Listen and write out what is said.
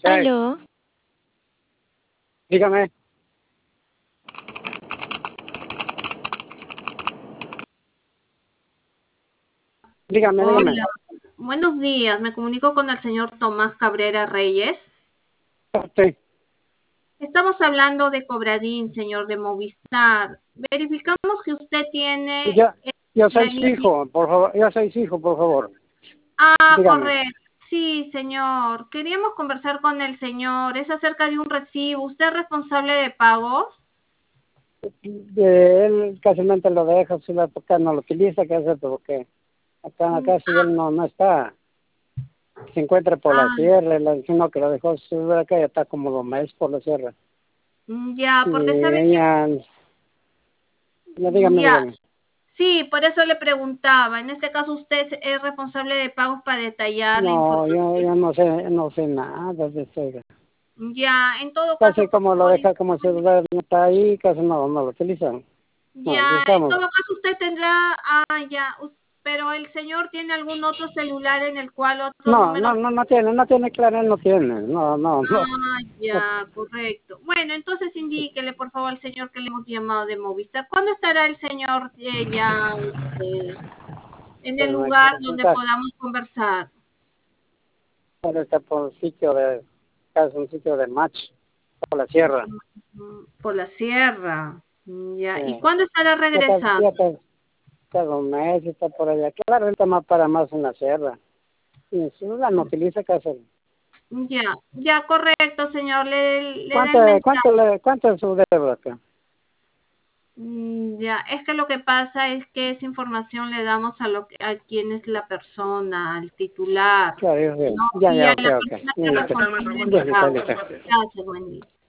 Ok, Aló, dígame. Dígame. Hola, buenos días. Me comunico con el señor Tomás Cabrera Reyes. Sí, Estamos hablando de Cobradín, señor de Movistar. Verificamos que usted tiene ya, yo la soy su línea. hijo, por favor. Yo soy su hijo, por favor. Ah, Dígame. correcto. Sí, señor. Queríamos conversar con el señor. Es acerca de un recibo. ¿Usted es responsable de pagos? Él casi lo deja, si la toca no lo utiliza, ¿qué hace? Porque acá si él no está. Se encuentra por la Ah, sierra, le sino que lo dejó subir acá, ya está como 2 meses por la sierra. ya, Y porque sabe que ella, ya ya. dígame. Sí, por eso le preguntaba. En este caso, usted es responsable de pagos para detallar la No, información. yo no sé nada de eso. Ya, en todo Casi caso, por como lo favor, deja como celular, no está ahí, casi no lo utilizan. No, ya, en estamos. todo caso usted tendrá, ya, pero el señor tiene algún otro celular en el cual otro número. No tiene claro, no tiene, no. Ah, ya, correcto. Bueno, entonces indíquele, por favor, al señor que le hemos llamado de Movistar. ¿Cuándo estará el señor ya en el Pero me lugar donde pregunta, podamos conversar? ahora está por un sitio casi un sitio de match, por la sierra. Por la sierra. Ya, ¿y Eh, cuándo estará ya regresando? está 2 meses, está por allá. Claro, él está más para más en la sierra. Y en ciudad no utiliza casi. Ya, ya, correcto, señor. Le da el mensaje. Cuánto es su deuda acá? Ya, es que lo que pasa es que esa información le damos a quien es la persona, al titular, Claro, yo sé. ¿no? Y Ya, a ok, la ok. persona que Ya, es listo. responsable del Ya, listo, pago. listo. Gracias, buen día.